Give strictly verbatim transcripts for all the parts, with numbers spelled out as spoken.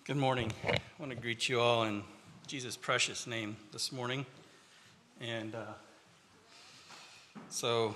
Good morning. I want to greet you all in Jesus' precious name this morning. And uh, so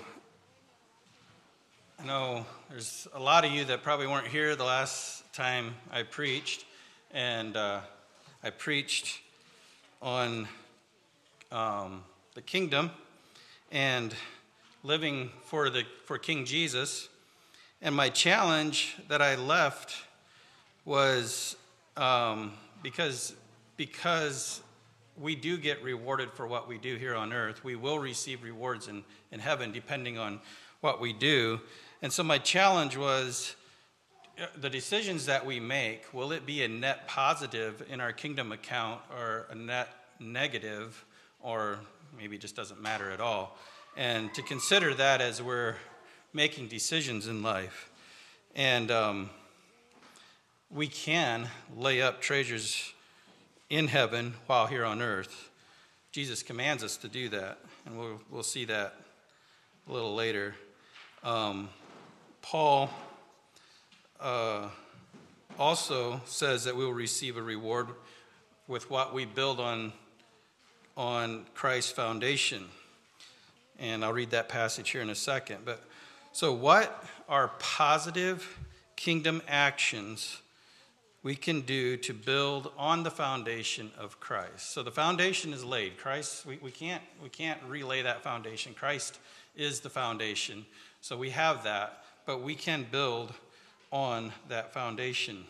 I know there's a lot of you that probably weren't here the last time I preached. And uh, I preached on um, the kingdom and living for the for King Jesus. And my challenge that I left was um, because because we do get rewarded for what we do here on earth. We will receive rewards in, in heaven depending on what we do. And so my challenge was the decisions that we make, will it be a net positive in our kingdom account or a net negative, or maybe it just doesn't matter at all? And to consider that as we're making decisions in life. And um, we can lay up treasures in heaven while here on earth. Jesus commands us to do that, and we'll we'll see that a little later. Um, Paul uh, also says that we will receive a reward with what we build on on Christ's foundation, and I'll read that passage here in a second. But so, what are positive kingdom actions we can do to build on the foundation of Christ? So the foundation is laid. Christ, we, we can't we can't relay that foundation. Christ is the foundation. So we have that, but we can build on that foundation.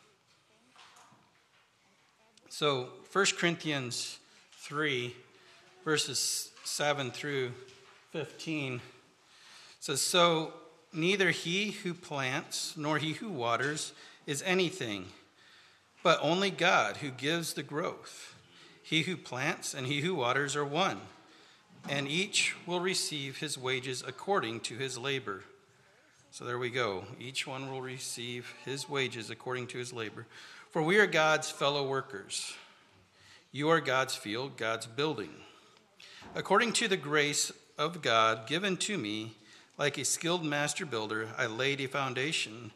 So First Corinthians three, verses seven through fifteen says, "So neither he who plants nor he who waters is anything, but only God who gives the growth. He who plants and he who waters are one, and each will receive his wages according to his labor." So there we go. Each one will receive his wages according to his labor. "For we are God's fellow workers. You are God's field, God's building. According to the grace of God given to me, like a skilled master builder, I laid a foundation,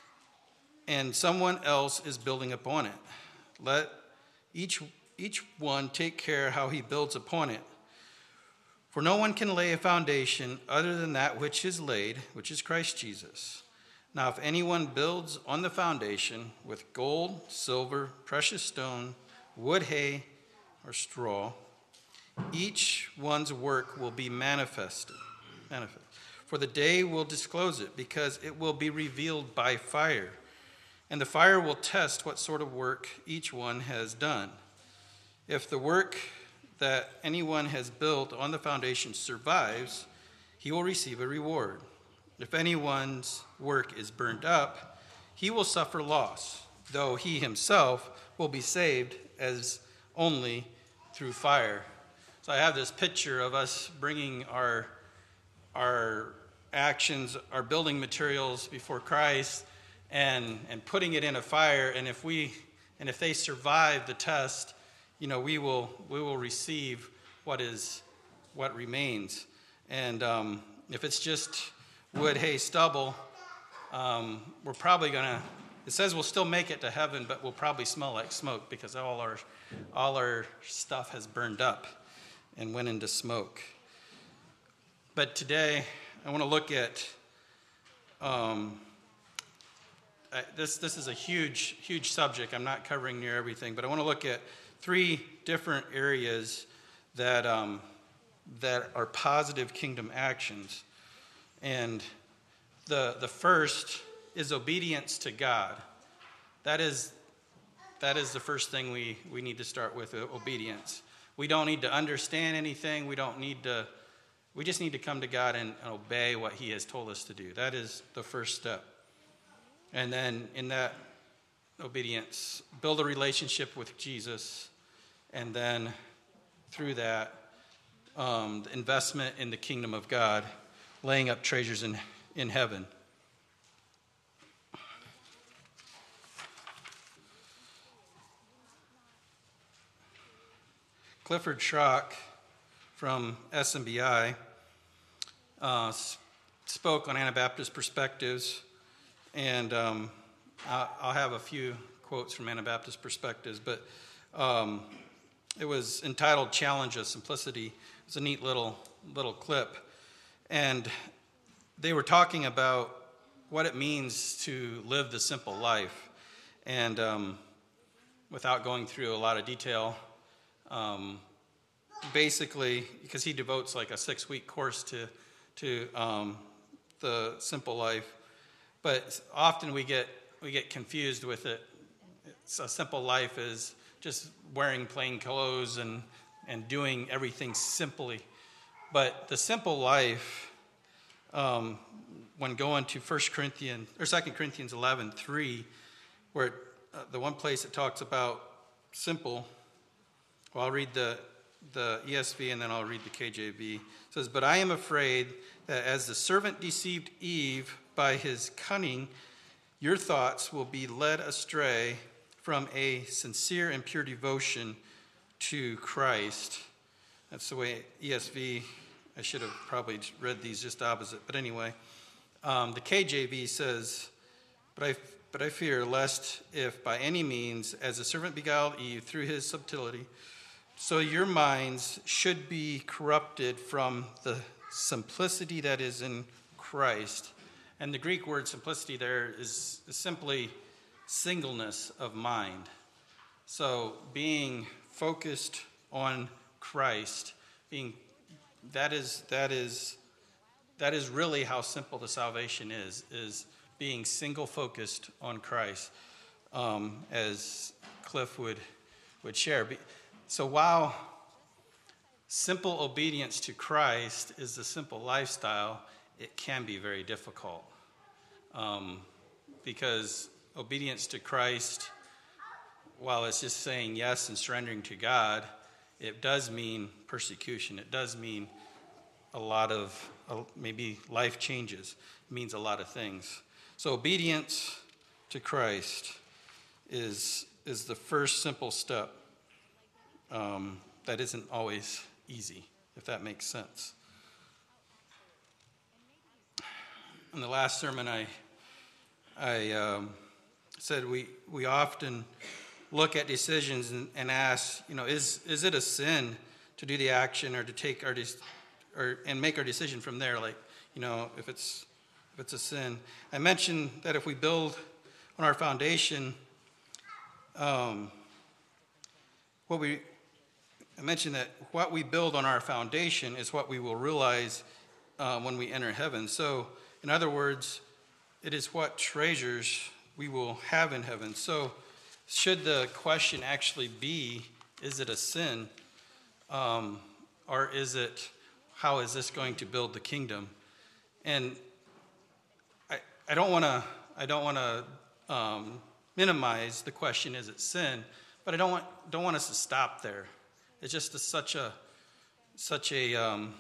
and someone else is building upon it. Let each each one take care how he builds upon it. For no one can lay a foundation other than that which is laid, which is Christ Jesus. Now if anyone builds on the foundation with gold, silver, precious stone, wood, hay, or straw, each one's work will be manifested. Manifest. For the day will disclose it, because it will be revealed by fire. And the fire will test what sort of work each one has done. If the work that anyone has built on the foundation survives, he will receive a reward. If anyone's work is burned up, he will suffer loss, though he himself will be saved as only through fire." So I have this picture of us bringing our our actions, our building materials before Christ, and and putting it in a fire, and if we and if they survive the test, you know, we will we will receive what is what remains. And um, if it's just wood, hay, stubble, um, we're probably gonna. It says we'll still make it to heaven, but we'll probably smell like smoke because all our all our stuff has burned up and went into smoke. But today, I want to look at um, I, this. This is a huge, huge subject. I'm not covering near everything, but I want to look at three different areas that um, that are positive kingdom actions. And the the first is obedience to God. That is that is the first thing we, we need to start with, obedience. We don't need to understand anything. We don't need to. We just need to come to God and obey what he has told us to do. That is the first step. And then in that obedience, build a relationship with Jesus. And then through that, um, the investment in the kingdom of God, laying up treasures in, in heaven. Clifford Schrock from S M B I uh, spoke on Anabaptist perspectives, and um, I'll have a few quotes from Anabaptist perspectives, but um, it was entitled Challenge of Simplicity. It's a neat little little clip. And they were talking about what it means to live the simple life. And um, without going through a lot of detail, um, basically, because he devotes like a six-week course to, to um, the simple life, but often we get we get confused with it. It's a simple life is just wearing plain clothes and, and doing everything simply. But the simple life, um, when going to First Corinthians or Second Corinthians eleven three, where it, uh, the one place it talks about simple, well, I'll read the the E S V and then I'll read the K J V. It says, "But I am afraid that as the serpent deceived Eve by his cunning, your thoughts will be led astray from a sincere and pure devotion to Christ." That's the way E S V, I should have probably read these just opposite. But anyway, um, the K J V says, but I, but I fear lest if by any means, as the serpent beguiled Eve through his subtlety, so your minds should be corrupted from the simplicity that is in Christ. And the Greek word simplicity there is, is simply singleness of mind. So being focused on Christ, being that is that is that is really how simple the salvation is, is being single focused on Christ, um, as Cliff would would share. So while simple obedience to Christ is the simple lifestyle, it can be very difficult. Um, because obedience to Christ, while it's just saying yes and surrendering to God, it does mean persecution. It does mean a lot of, uh, maybe life changes. It means a lot of things. So obedience to Christ is, is the first simple step. Um, that isn't always easy, if that makes sense. In the last sermon, I I um, said we we often look at decisions and, and ask, you know, is is it a sin to do the action or to take our de- or and make our decision from there? Like, you know, if it's if it's a sin. I mentioned that if we build on our foundation, um, what we I mentioned that what we build on our foundation is what we will realize uh, when we enter heaven. So, in other words, it is what treasures we will have in heaven. So, should the question actually be, is it a sin? Um, or is it, how is this going to build the kingdom? And I, I don't want to I don't want to um, minimize the question, is it sin? But I don't want don't want us to stop there. It's just a, such a such a um,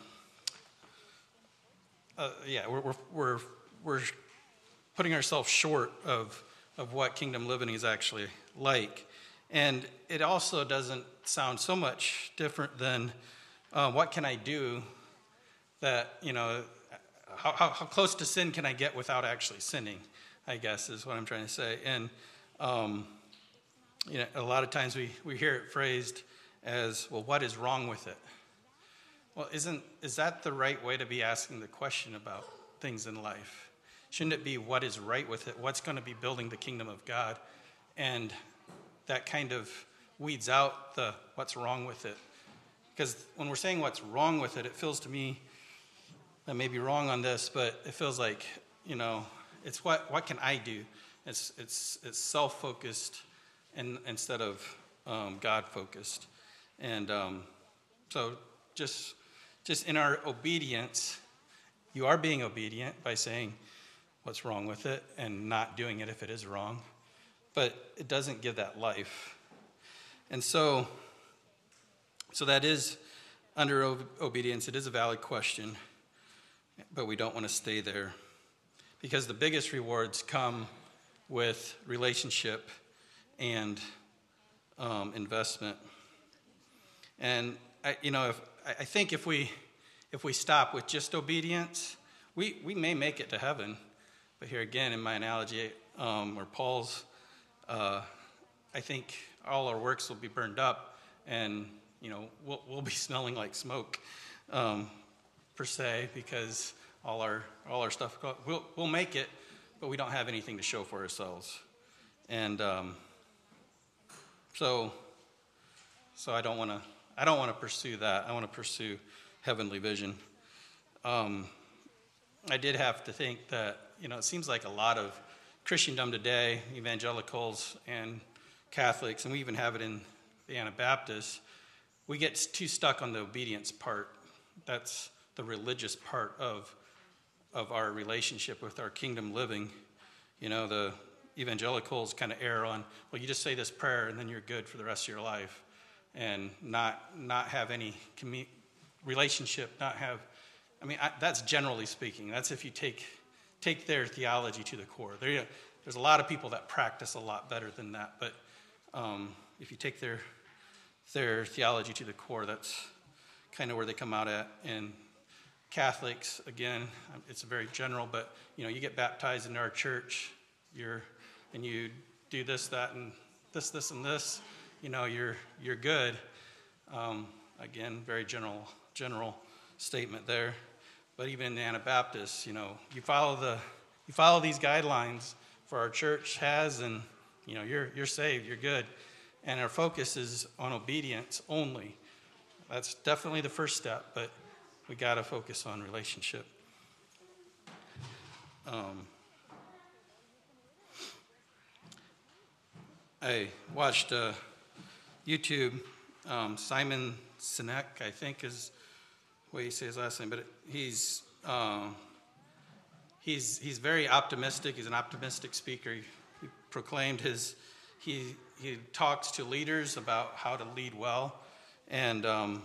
uh, yeah we're we're we're we're putting ourselves short of of what kingdom living is actually like, and it also doesn't sound so much different than uh, what can I do that, you know, how, how how close to sin can I get without actually sinning, I guess is what I'm trying to say. And um, you know, a lot of times we we hear it phrased as, well, what is wrong with it? Well, isn't is that the right way to be asking the question about things in life? Shouldn't it be what is right with it? What's going to be building the kingdom of God? And that kind of weeds out the what's wrong with it. Because when we're saying what's wrong with it, it feels to me, I may be wrong on this, but it feels like, you know, it's what what can I do? It's it's it's self-focused and instead of um, God-focused. And um, so just just in our obedience, you are being obedient by saying what's wrong with it and not doing it if it is wrong. But it doesn't give that life. And so, so that is under ob- obedience. It is a valid question, but we don't want to stay there. Because the biggest rewards come with relationship and um, investment. And I, you know, if, I think if we if we stop with just obedience, we, we may make it to heaven. But here again, in my analogy, um, or Paul's uh, I think all our works will be burned up, and you know we'll, we'll be smelling like smoke, um, per se, because all our all our stuff we'll we'll make it, but we don't have anything to show for ourselves, and um, so so I don't want to I don't want to pursue that. I want to pursue heavenly vision. Um, I did have to think that you know it seems like a lot of Christendom today, evangelicals and Catholics, and we even have it in the Anabaptists, we get too stuck on the obedience part. That's the religious part of of our relationship with our kingdom living. You know, the evangelicals kind of err on, well, you just say this prayer and then you're good for the rest of your life, and not not have any commu- relationship, not have, I mean, I, that's generally speaking. That's if you take take their theology to the core. There, there's a lot of people that practice a lot better than that, but um, if you take their their theology to the core, that's kind of where they come out at. And Catholics, again, it's very general, but you know, you get baptized in our church, you're and you do this, that, and this, this, and this, you know, you're you're good. Um, again, very general general statement there. But even in the Anabaptists, you know, you follow the you follow these guidelines for our church has, and you know, you're you're saved, you're good. And our focus is on obedience only. That's definitely the first step, but we got to focus on relationship. Um, I watched uh, YouTube. Um, Simon Sinek, I think, is the way you say his last name, but he's um, he's he's very optimistic. He's an optimistic speaker. He, he proclaimed his he he talks to leaders about how to lead well, and um,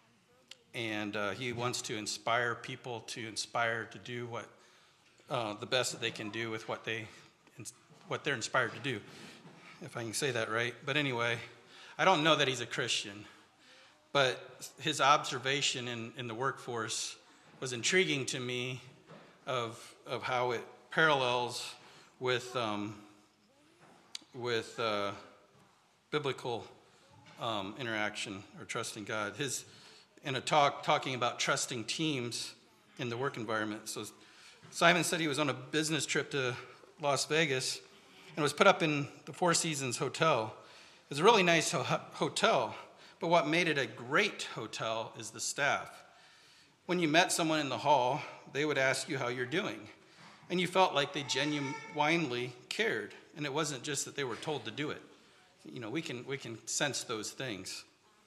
and uh, he wants to inspire people to inspire to do what uh, the best that they can do with what they what they're inspired to do, if I can say that right. But anyway, I don't know that he's a Christian, but his observation in, in the workforce was intriguing to me of of how it parallels with um, with uh, biblical um, interaction or trusting God. His in a talk talking about trusting teams in the work environment. So Simon said he was on a business trip to Las Vegas and was put up in the Four Seasons Hotel. It was a really nice ho- hotel, but what made it a great hotel is the staff. When you met someone in the hall, they would ask you how you're doing, and you felt like they genuinely cared, and it wasn't just that they were told to do it. You know, we can we can sense those things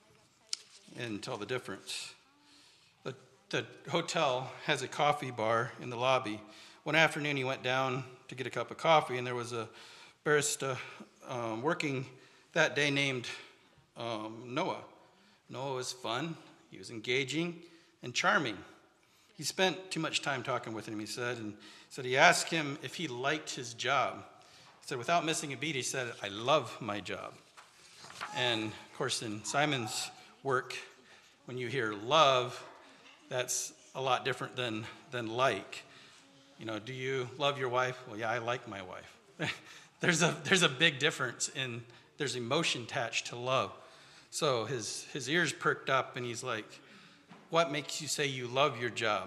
and tell the difference. The, the hotel has a coffee bar in the lobby. One afternoon, he went down to get a cup of coffee, and there was a barista um, working that day named um, Noah. Noah was fun. He was engaging and charming. He spent too much time talking with him, he said, and said he asked him if he liked his job. He said, without missing a beat, he said, I love my job. And, of course, in Simon's work, when you hear love, that's a lot different than, than like. You know, do you love your wife? Well, yeah, I like my wife. there's a there's a big difference in, there's emotion attached to love. So his, his ears perked up, and he's like, what makes you say you love your job?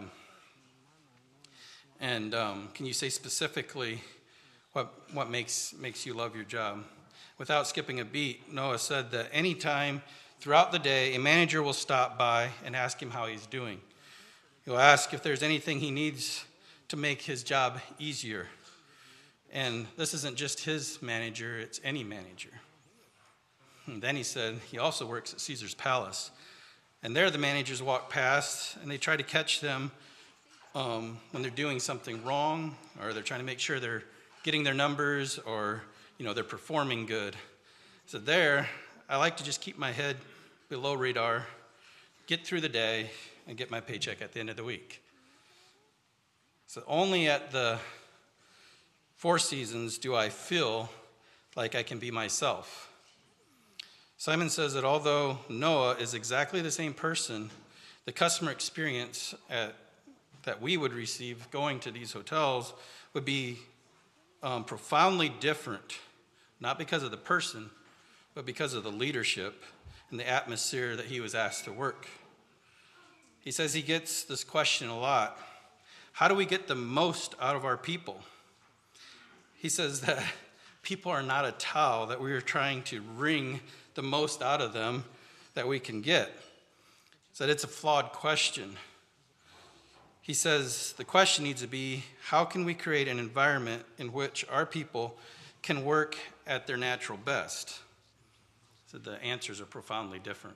And um, can you say specifically what what makes makes you love your job? Without skipping a beat, Noah said that any time throughout the day, a manager will stop by and ask him how he's doing. He'll ask if there's anything he needs to make his job easier. And this isn't just his manager, it's any manager. And then he said he also works at Caesar's Palace. And there the managers walk past, and they try to catch them um, when they're doing something wrong, or they're trying to make sure they're getting their numbers, or you know they're performing good. So there, I like to just keep my head below radar, get through the day, and get my paycheck at the end of the week. So only at the Four Seasons do I feel like I can be myself. Simon says that although Noah is exactly the same person, the customer experience at, that we would receive going to these hotels would be um, profoundly different, not because of the person, but because of the leadership and the atmosphere that he was asked to work. He says he gets this question a lot. How do we get the most out of our people? He says that people are not a towel, that we are trying to wring the most out of them that we can get. He said it's a flawed question. He says the question needs to be, how can we create an environment in which our people can work at their natural best? So the answers are profoundly different.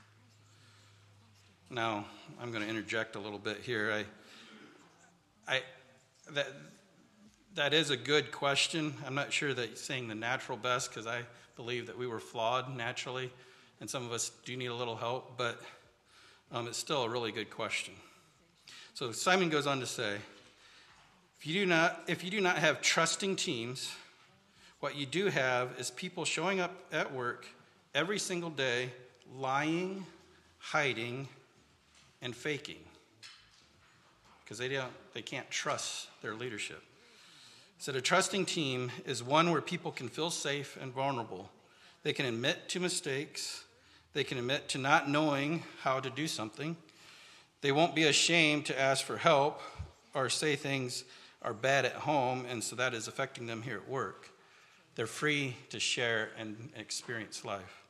Now, I'm going to interject a little bit here. I, I, that, that is a good question. I'm not sure that saying the natural best, because I believe that we were flawed naturally, and some of us do need a little help, but um, it's still a really good question. So Simon goes on to say, if you do not, if you do not have trusting teams, what you do have is people showing up at work every single day, lying, hiding, and faking, because they don't, they can't trust their leadership. So a trusting team is one where people can feel safe and vulnerable. They can admit to mistakes. They can admit to not knowing how to do something. They won't be ashamed to ask for help or say things are bad at home, and so that is affecting them here at work. They're free to share and experience life.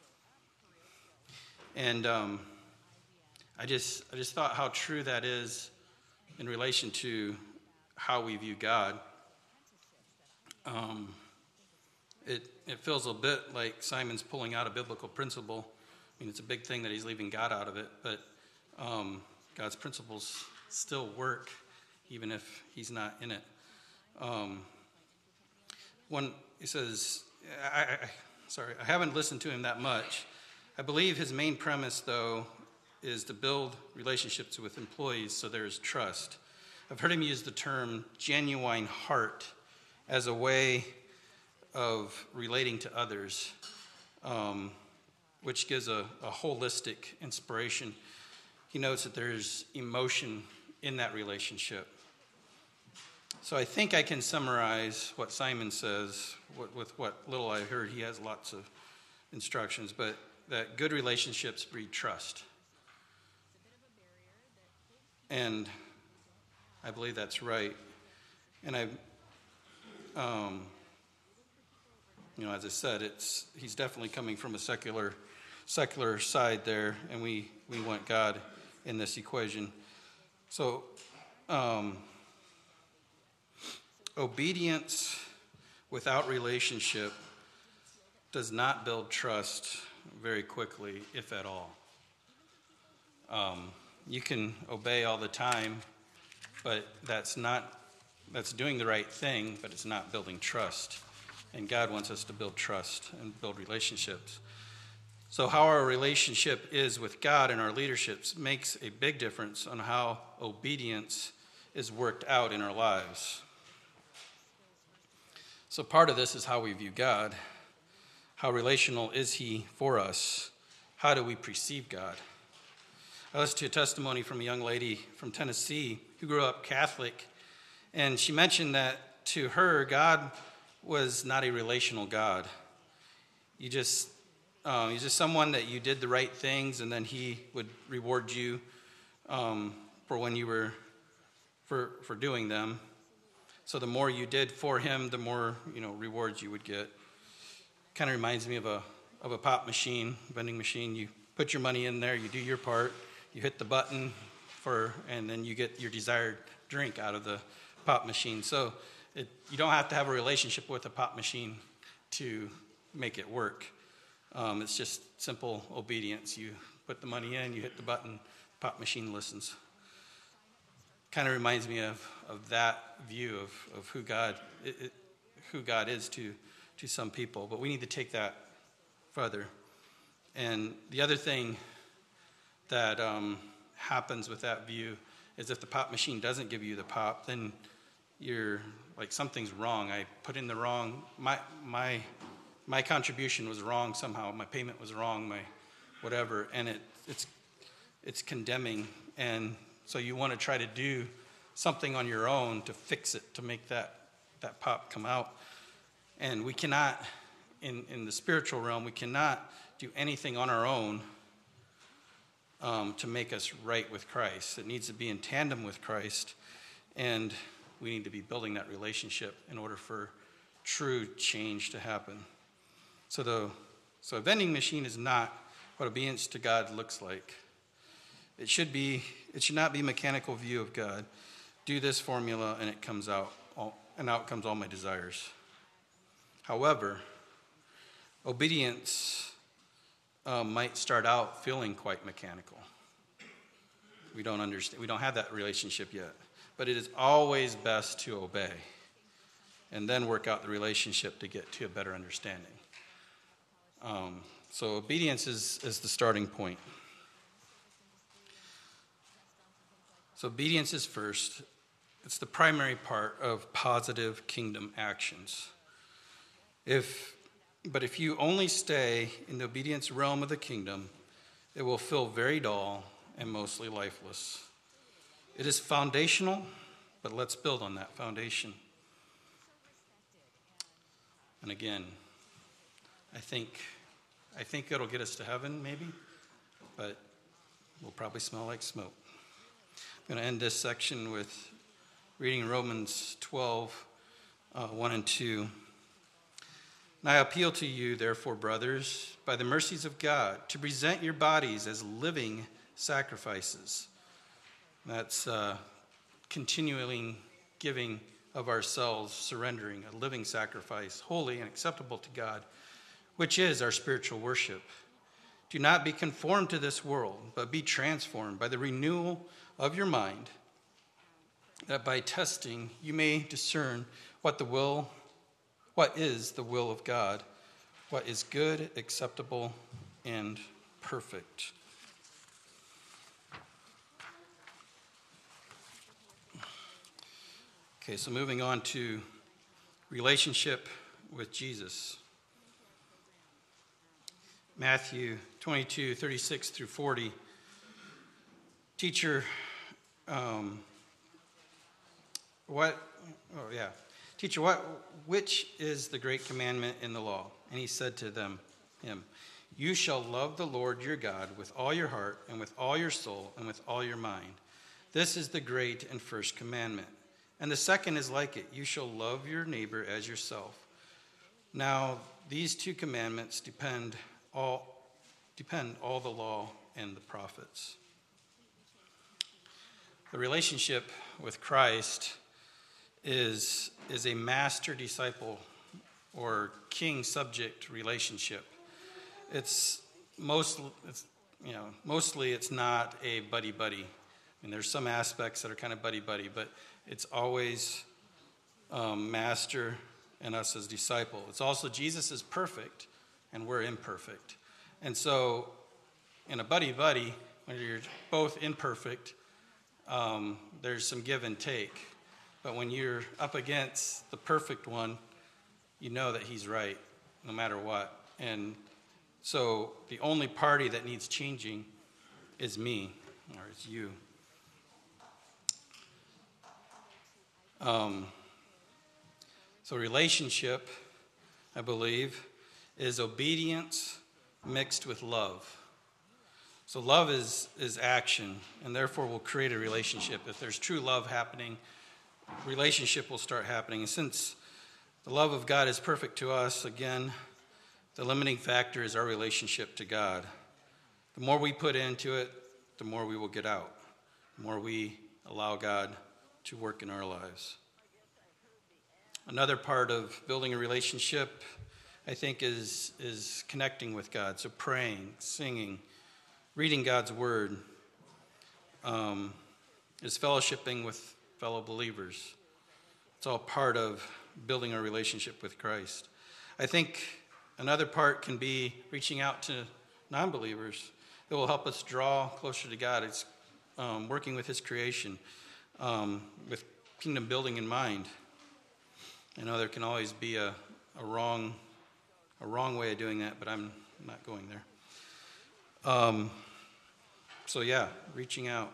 And um, I just I just thought how true that is in relation to how we view God. Um, it it feels a bit like Simon's pulling out a biblical principle. I mean, it's a big thing that he's leaving God out of it, but um, God's principles still work, even if he's not in it. Um, one, he says, I, I, sorry, I haven't listened to him that much. I believe his main premise, though, is to build relationships with employees so there is trust. I've heard him use the term genuine heart as a way of relating to others, um, which gives a, a holistic inspiration. He notes that there's emotion in that relationship. So I think I can summarize what Simon says with, with what little I heard. He has lots of instructions, but that good relationships breed trust. And I believe that's right. And I, um, you know, as I said, it's he's definitely coming from a secular, secular side there, and we, we want God in this equation. So, um, obedience without relationship does not build trust very quickly, if at all. Um, you can obey all the time, but that's not, that's doing the right thing, but it's not building trust. And God wants us to build trust and build relationships. So how our relationship is with God and our leaderships makes a big difference on how obedience is worked out in our lives. So part of this is how we view God. How relational is he for us? How do we perceive God? I listened to a testimony from a young lady from Tennessee who grew up Catholic, and she mentioned that to her, God was not a relational God. You just, um, he's just someone that you did the right things, and then he would reward you um, for when you were for for doing them. So the more you did for him, the more, you know, rewards you would get. Kind of reminds me of a of a pop machine, vending machine. You put your money in there, you do your part, you hit the button for, and then you get your desired drink out of the pop machine. So it, you don't have to have a relationship with a pop machine to make it work. Um, it's just simple obedience. You put the money in, you hit the button, pop machine listens. Kind of reminds me of, of that view of, of who God it, it, who God is to to some people, but we need to take that further. And the other thing that um, happens with that view is if the pop machine doesn't give you the pop, then you're like, something's wrong. I put in the wrong, my my my contribution was wrong somehow. My payment was wrong, my whatever, and it it's it's condemning. And so you want to try to do something on your own to fix it, to make that that pop come out. And we cannot in, in the spiritual realm, we cannot do anything on our own um, to make us right with Christ. It needs to be in tandem with Christ, and we need to be building that relationship in order for true change to happen. So the so a vending machine is not what obedience to God looks like. It should be. It should not be a mechanical view of God. Do this formula, and it comes out, all, and out comes all my desires. However, obedience um, might start out feeling quite mechanical. We don't understand. We don't have that relationship yet. But it is always best to obey, and then work out the relationship to get to a better understanding. Um, so obedience is, is the starting point. So obedience is first. It's the primary part of positive kingdom actions. If, but if you only stay in the obedience realm of the kingdom, it will feel very dull and mostly lifeless. It is foundational, but let's build on that foundation. And again, I think I think it'll get us to heaven, maybe, but we'll probably smell like smoke. I'm going to end this section with reading Romans twelve, uh, one and two. And I appeal to you, therefore, brothers, by the mercies of God, to present your bodies as living sacrifices. That's uh, continually giving of ourselves, surrendering, a living sacrifice, holy and acceptable to God, which is our spiritual worship. Do not be conformed to this world, but be transformed by the renewal of your mind, that by testing you may discern what the will, what is the will of God, what is good, acceptable, and perfect. Okay, so moving on to relationship with Jesus. Matthew twenty-two, thirty-six through forty. Teacher, um, what, oh yeah. Teacher, what, which is the great commandment in the law? And he said to them, him, you shall love the Lord your God with all your heart and with all your soul and with all your mind. This is the great and first commandment. And the second is like it. You shall love your neighbor as yourself. Now, these two commandments depend all depend all the law and the prophets. The relationship with Christ is, is a master-disciple or king-subject relationship. It's most, it's, you know, mostly it's not a buddy-buddy. I mean, there's some aspects that are kind of buddy-buddy, but it's always um, master and us as disciple. It's also Jesus is perfect, and we're imperfect. And so in a buddy-buddy, when you're both imperfect, um, there's some give and take. But when you're up against the perfect one, you know that he's right, no matter what. And so the only party that needs changing is me, or it's you. Um, so relationship, I believe, is obedience mixed with love. So love is, is action, and therefore will create a relationship. If there's true love happening, relationship will start happening. And since the love of God is perfect to us, again, the limiting factor is our relationship to God. The more we put into it, the more we will get out. The more we allow God to work in our lives. Another part of building a relationship, I think, is, is connecting with God. So praying, singing, reading God's word, um, is fellowshipping with fellow believers. It's all part of building a relationship with Christ. I think another part can be reaching out to non-believers. It will help us draw closer to God. It's um, working with his creation, um, with kingdom building in mind. I know there can always be a, a wrong a wrong way of doing that, but I'm not going there. Um, so yeah, reaching out.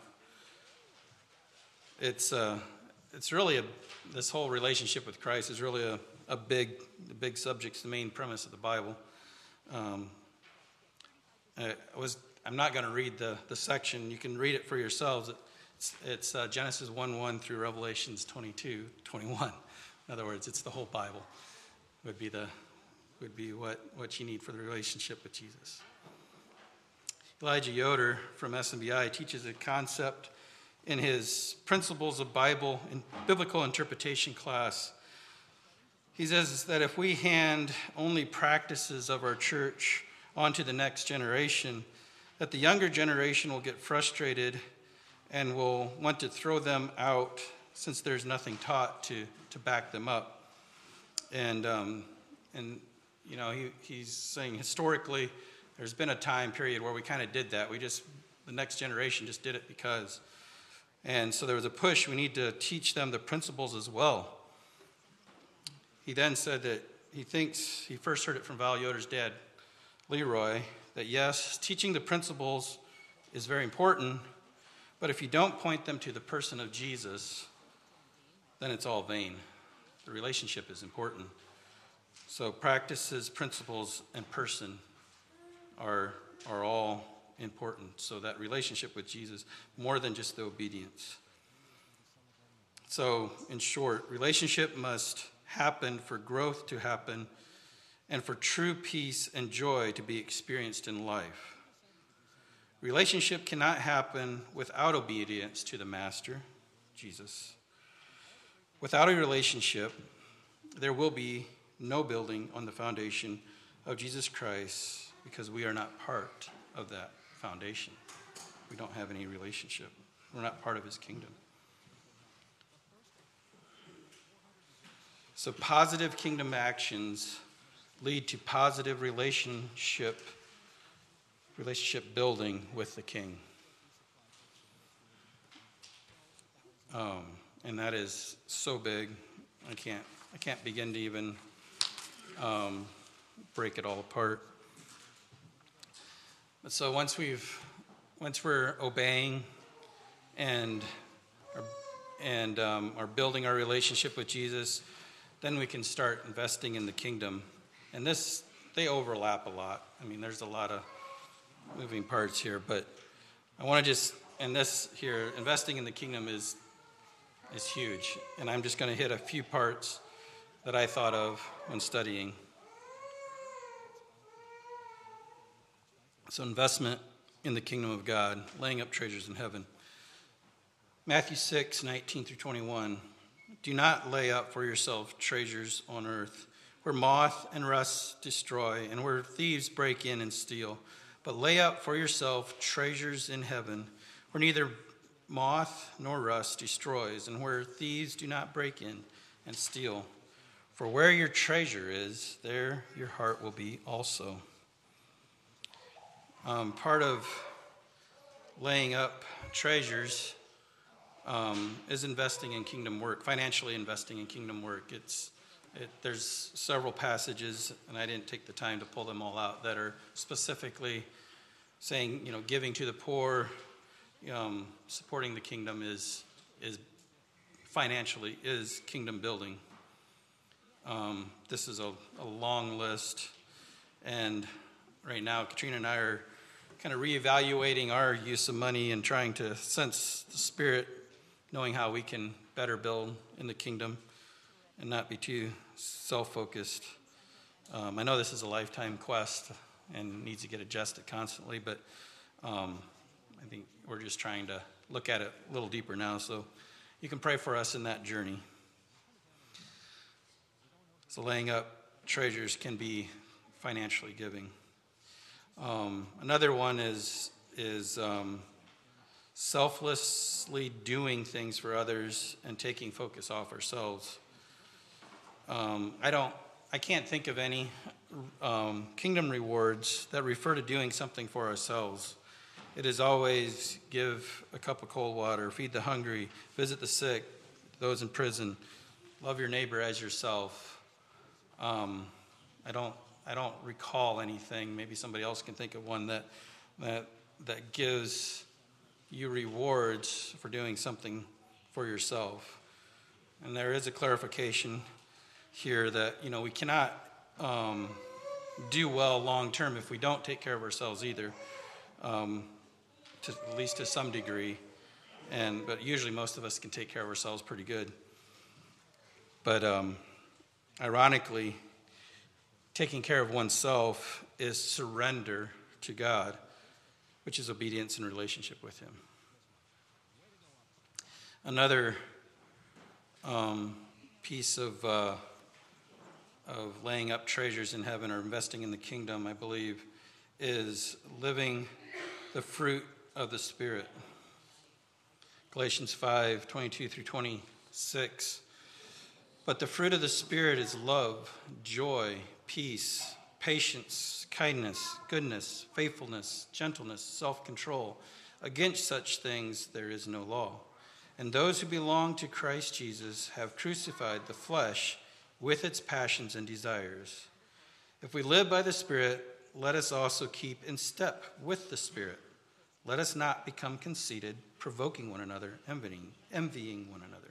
It's uh, it's really a this whole relationship with Christ is really a a big, the big subject's the main premise of the Bible. Um, I was, I'm not going to read the, the section. You can read it for yourselves. It's, it's uh, Genesis one one through Revelations twenty-two twenty-one. In other words, it's the whole Bible. Would be the would be what, what you need for the relationship with Jesus. Elijah Yoder from S M B I teaches a concept in his Principles of Bible and Biblical Interpretation class. He says that if we hand only practices of our church onto the next generation, that the younger generation will get frustrated and will want to throw them out since there's nothing taught to, to back them up. And, um, and you know, he, he's saying historically there's been a time period where we kind of did that. We just, the next generation just did it because. And so there was a push. We need to teach them the principles as well. He then said that he thinks, he first heard it from Val Yoder's dad, Leroy, that yes, teaching the principles is very important, but if you don't point them to the person of Jesus, then it's all vain. The relationship is important. So practices, principles, and person are, are all important. So that relationship with Jesus, more than just the obedience. So in short, relationship must happen for growth to happen and for true peace and joy to be experienced in life. Relationship cannot happen without obedience to the Master, Jesus. Without a relationship, there will be no building on the foundation of Jesus Christ because we are not part of that foundation. We don't have any relationship. We're not part of his kingdom. So positive kingdom actions lead to positive relationship relationship building with the King. Um, and that is so big, I can't I can't begin to even um, break it all apart. But so once we've once we're obeying and are, and um, are building our relationship with Jesus, then we can start investing in the kingdom. And this, they overlap a lot. I mean, there's a lot of moving parts here, but I want to just, and this here, investing in the kingdom is is huge. And I'm just going to hit a few parts that I thought of when studying. So investment in the kingdom of God, laying up treasures in heaven. Matthew six, nineteen through twenty-one. Do not lay up for yourself treasures on earth, where moth and rust destroy, and where thieves break in and steal. But lay up for yourself treasures in heaven, where neither moth nor rust destroys, and where thieves do not break in and steal. For where your treasure is, there your heart will be also. Um, part of laying up treasures um, is investing in kingdom work, financially investing in kingdom work. It's it, there's several passages, and I didn't take the time to pull them all out, that are specifically saying, you know, giving to the poor, um, supporting the kingdom is is financially is kingdom building. Um, this is a, a long list, and right now Katrina and I are kind of reevaluating our use of money and trying to sense the Spirit, knowing how we can better build in the kingdom and not be too self-focused. Um, I know this is a lifetime quest and needs to get adjusted constantly, but um, I think we're just trying to look at it a little deeper now, so you can pray for us in that journey. So laying up treasures can be financially giving. Um, another one is is um, selflessly doing things for others and taking focus off ourselves. Um, I don't, I can't think of any um, kingdom rewards that refer to doing something for ourselves. It is always give a cup of cold water, feed the hungry, visit the sick, those in prison, love your neighbor as yourself. Um, I don't. I don't recall anything. Maybe somebody else can think of one that that that gives you rewards for doing something for yourself. And there is a clarification here that, you know, we cannot um, do well long term if we don't take care of ourselves either, um, to, at least to some degree. And but usually most of us can take care of ourselves pretty good. But um, ironically, taking care of oneself is surrender to God, which is obedience and relationship with Him. Another um, piece of uh, of laying up treasures in heaven or investing in the kingdom, I believe, is living the fruit of the Spirit. Galatians five, twenty-two through twenty-six. But the fruit of the Spirit is love, joy, peace, patience, kindness, goodness, faithfulness, gentleness, self-control. Against such things there is no law. And those who belong to Christ Jesus have crucified the flesh with its passions and desires. If we live by the Spirit, let us also keep in step with the Spirit. Let us not become conceited, provoking one another, envying, envying one another.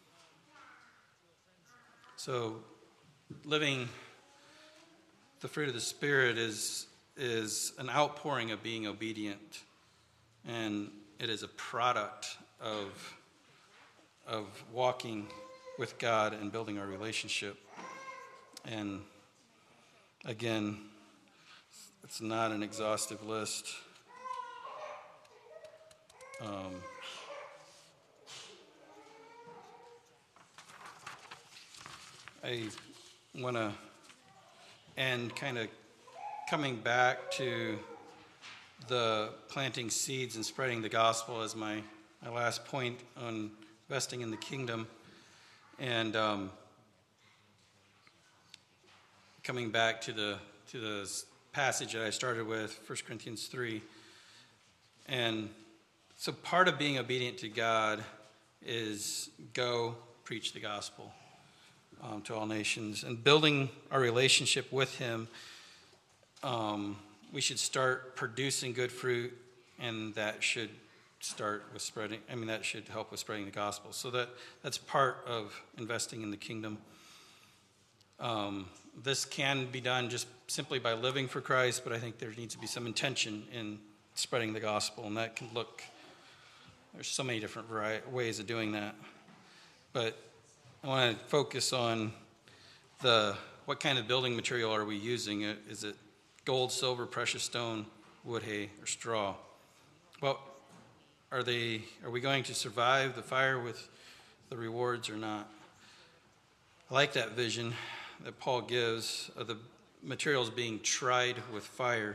So, living the fruit of the Spirit is, is an outpouring of being obedient, and it is a product of, of walking with God and building our relationship. And again, it's not an exhaustive list. Um, I want to end kind of coming back to the planting seeds and spreading the gospel as my, my last point on investing in the kingdom. And um, coming back to the to the passage that I started with, First Corinthians three. And so part of being obedient to God is go preach the gospel um, to all nations. And building our relationship with Him, um, we should start producing good fruit, and that should start with spreading, I mean, that should help with spreading the gospel. So that, that's part of investing in the kingdom. Um, this can be done just simply by living for Christ, but I think there needs to be some intention in spreading the gospel, and that can look, there's so many different variety, ways of doing that. But I want to focus on the what kind of building material are we using? Is it gold, silver, precious stone, wood, hay, or straw? Well, are they? Are we going to survive the fire with the rewards or not? I like that vision that Paul gives of the materials being tried with fire.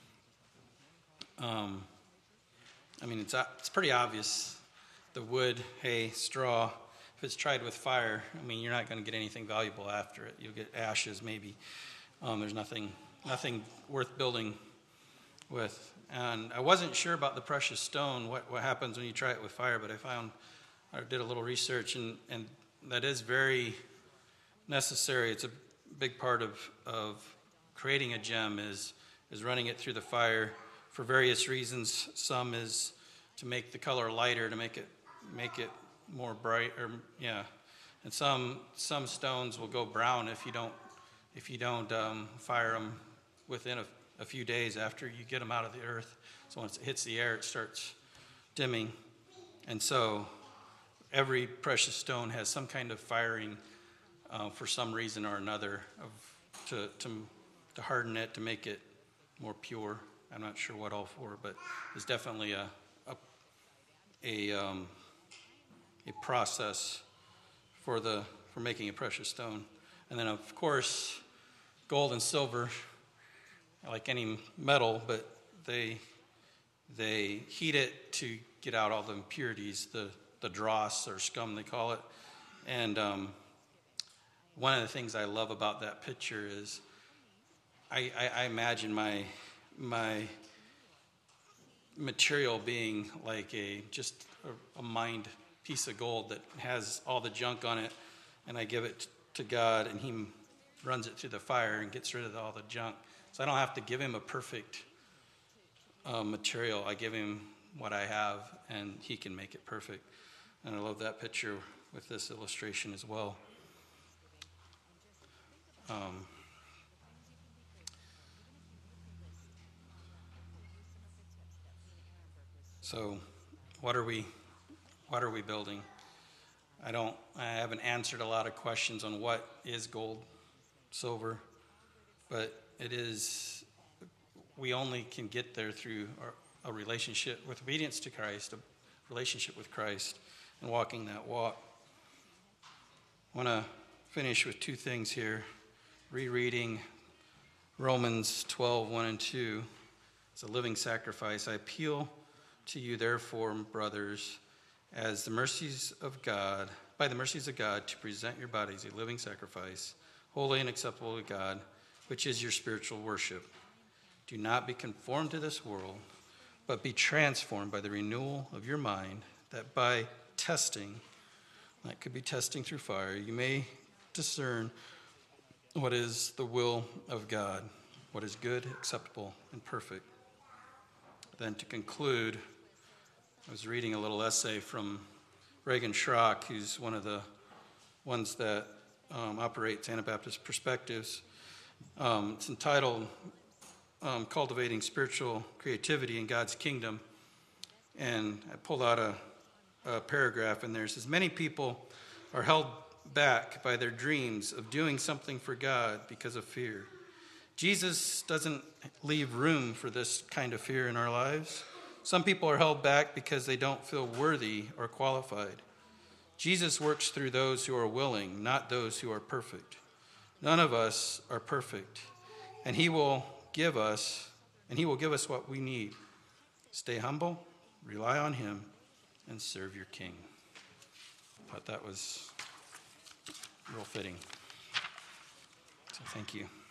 Um, I mean, it's it's pretty obvious. The wood, hay, straw, if it's tried with fire, I mean, you're not going to get anything valuable after it. You'll get ashes, maybe. Um, there's nothing nothing worth building with. And I wasn't sure about the precious stone, what, what happens when you try it with fire, but I found, I did a little research, and, and that is very necessary. It's a big part of, of creating a gem is, is running it through the fire for various reasons. Some is to make the color lighter, to make it make it more bright, or yeah. And some some stones will go brown if you don't if you don't um, fire them within a, a few days after you get them out of the earth. So once it hits the air, it starts dimming. And so every precious stone has some kind of firing uh, for some reason or another of to to to harden it, to make it more pure. I'm not sure what all for, but it's definitely a a a, um, a process for the for making a precious stone. And then of course, gold and silver, like any metal, but they they heat it to get out all the impurities, the the dross or scum they call it. And um, one of the things I love about that picture is I, I, I imagine my my material being like a just a, a mined piece of gold that has all the junk on it, and I give it to God, and He runs it through the fire and gets rid of all the junk. So I don't have to give Him a perfect uh, material. I give Him what I have, and He can make it perfect. And I love that picture with this illustration as well. Um, so, what are we? What are we building? I don't. I haven't answered a lot of questions on what is gold, silver, but it is. We only can get there through our, a relationship with obedience to Christ, a relationship with Christ, and walking that walk. I want to finish with two things here. Rereading Romans twelve, one and two. It's a living sacrifice. I appeal to you, therefore, brothers, as the mercies of God, by the mercies of God, to present your bodies a living sacrifice, holy and acceptable to God, which is your spiritual worship. Do not be conformed to this world, but be transformed by the renewal of your mind, that by testing, that could be testing through fire, you may discern what is the will of God, what is good, acceptable, and perfect. Then to conclude, I was reading a little essay from Reagan Schrock, who's one of the ones that um, operates Anabaptist Perspectives. Um, it's entitled um, Cultivating Spiritual Creativity in God's Kingdom. And I pulled out a, a paragraph in there. It says, many people are held back by their dreams of doing something for God because of fear. Jesus doesn't leave room for this kind of fear in our lives. Some people are held back because they don't feel worthy or qualified. Jesus works through those who are willing, not those who are perfect. None of us are perfect, and he will give us, and he will give us what we need. Stay humble, rely on him, and serve your King. I thought that was real fitting. So thank you.